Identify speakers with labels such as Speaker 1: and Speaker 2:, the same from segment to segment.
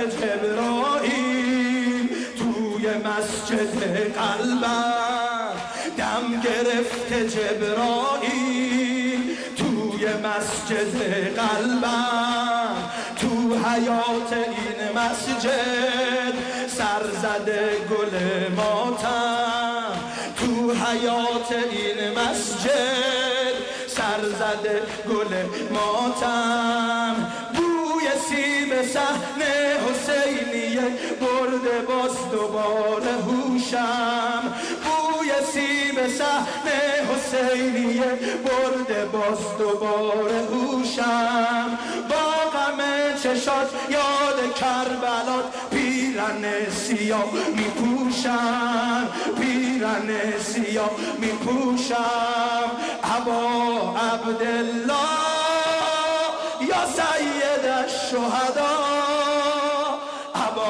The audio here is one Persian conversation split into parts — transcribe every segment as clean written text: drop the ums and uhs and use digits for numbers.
Speaker 1: جبرائیل توی مسجد قلبم، دم گرفته جبرائیل توی مسجد قلبم، تو حیات این مسجد سر زده گل ماتم، تو حیات این مسجد سر زده گل ماتم، بوی سیب صحن حسینیه برده باز دوباره هوشم، بوی سیب صحن حسینیه برده باز دوباره هوشم، با غم چشات یاد کربلات پیرن سیاه میپوشم، پیرن سیاه میپوشم، ابا عبدالله یا سید الشهداء، ابا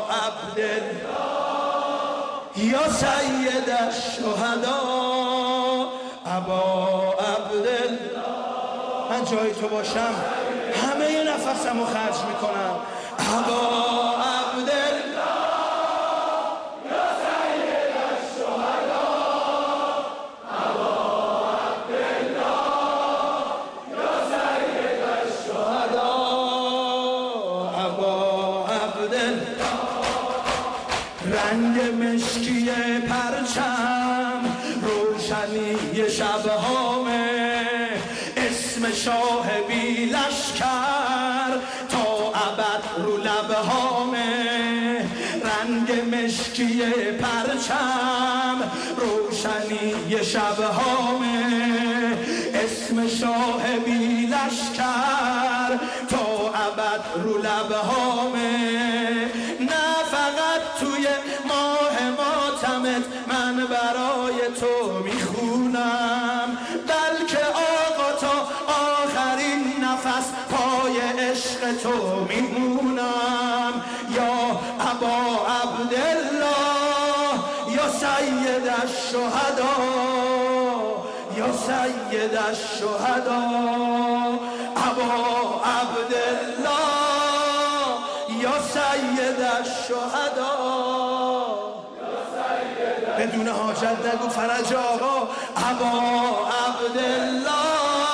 Speaker 1: عبدالله یا سید الشهداء، ابا عبدالله. من جای تو باشم همه نفسمو خرج میکنم، ابا عبدالله یا سید الشهداء، ابا عبدالله یا سید الشهداء، ابا عبدالله. رنگ مشکی پرچم روشنی شبهامه، اسم شاه بی لشکر تا ابد رو لبهامه، رنگ مشکی پرچم روشنی شبهامه، اسم شاه بی لشکر تا ابد رو لبهامه، نه فقط توی ماه ماتمت من برای تو میخونم، بلکه آقا تا آخرین نفس پای عشق تو میمونم، یا ابا عبدالله یا سید الشهداء، یا سید الشهداء، ابا عبدالله یا سید الشهداء. بدون حاجت نگو فرج آقا، ابا عبدالله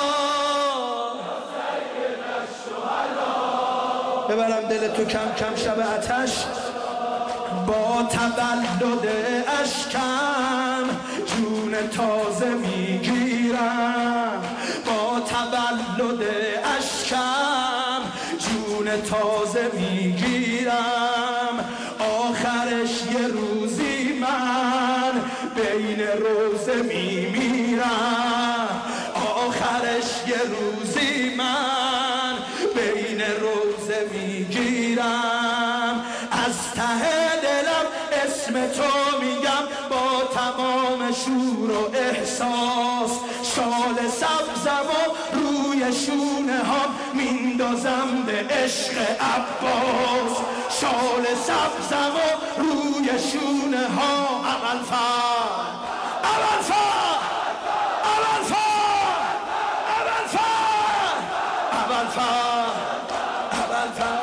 Speaker 1: ببرم دل تو کم کم شب آتش، با تولد اشکم جون تازه میگیرم، با تولد اشکم جون تازه میگیرم، آخرش یه روزی من بین روزه میمیرم، آخرش یه روزی من بین روزه میگیرم، از ته دلم اسم تو میگم با تمام شور و احساس، شال سبزم و روی شونه ها میندازم به عشق عباس، شال سبزم و روی شونه ها، ابوالفضل ابوالفضل ابوالفضل ابوالفضل ابوالفضل.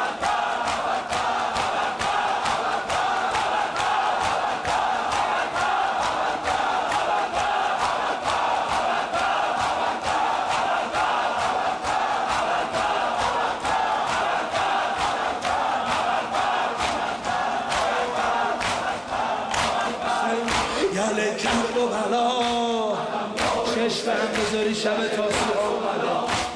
Speaker 1: یله کرب و بلا چشم هم بذاری شب تاسوعا اومده،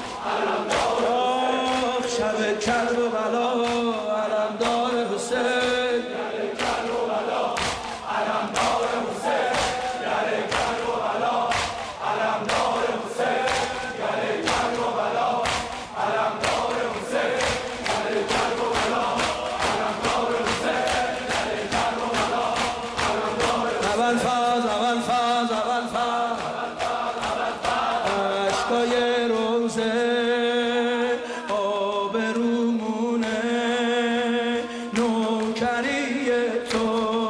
Speaker 1: شب کرب و بلا علمدار حسین، یله کرب و بلا علمدار حسین، یله کرب و بلا علمدار حسین، یله کرب و بلا علمدار حسین، یله کرب و بلا علمدار حسین، یله کرب و بلا علمدار حسین. ابوالفضل ابوالفضل ابوالفضل اشکای روزه آبرومونه، نوکری تو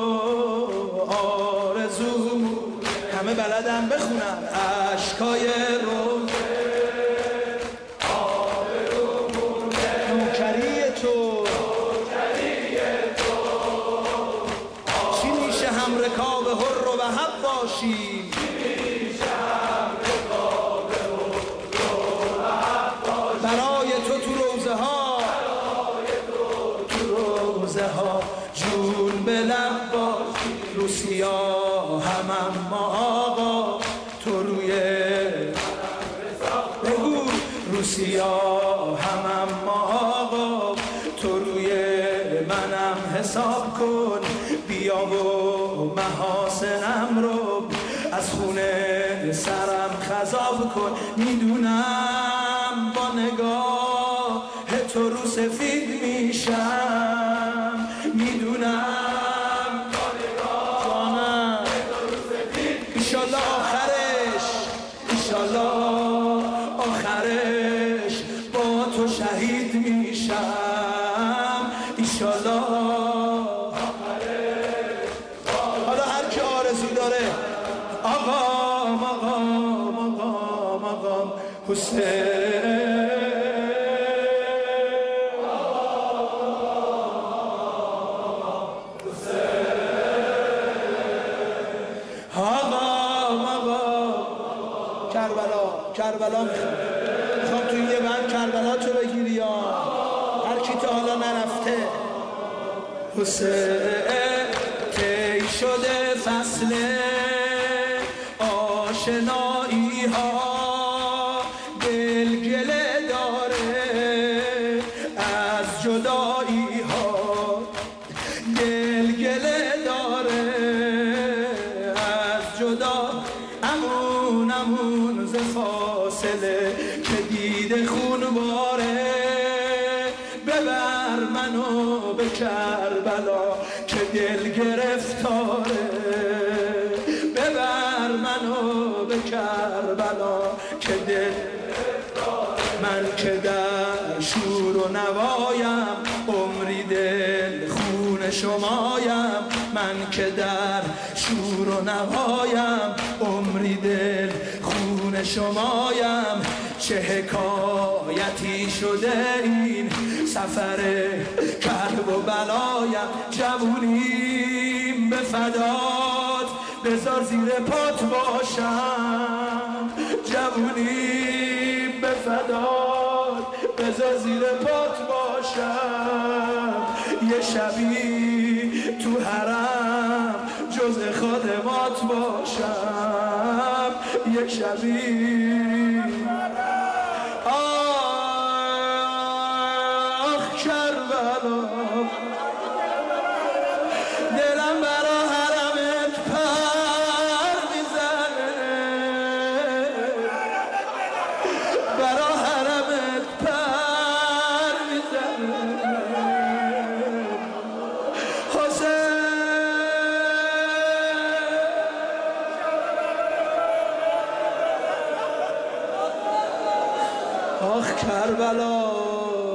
Speaker 1: آرزومونه، همه بلدن بخونن، اشکای روزه آبرومونه، نوکری تو روزه ها جون به لب باز، روسیا هم آقا تو روی بگو روسیا هم آقا تو روی منم حساب کن، بیا و محاسنم رو از خونه سرم خضاب کن. میدونم با نگاه تو رو سفید میشم، میدونم با نگاه تو رو سفید میشم، ایشالله آخرش، ایشالله آخرش با تو شهید میشم، ایشالله آخرش. حالا هر کی آرزو داره آقام آقام آقام آقام حسین، کربلا میخوام توی یه بند کربلا تو بگیری، یا هر کی تا حالا نرفته. حسین کی شده فصل آشنایی ها، دل گله داره از جدایی ها، دل گله داره از جدا، امون ز فاصله که دیده خون باره، ببر منو به کربلا که دل گرفتاره، ببر منو به کربلا که دل گرفتاره. من که در شور و نوایم عمری دل خون شمایم، من که در شور و نوایم عمری دل خون شمایم. چه حکایتی شده این سفر کرب و بلایم، جوونیم به فدات بذار زیر پات باشم، جوونیم به فدات بذار زیر پات باشم، یه شبی تو حرم جز خادمات باشم، یک شبی. آخ کربلا دلم برا حرمت پر میزنه، برا حرمت پر میزنه. آخ کربلا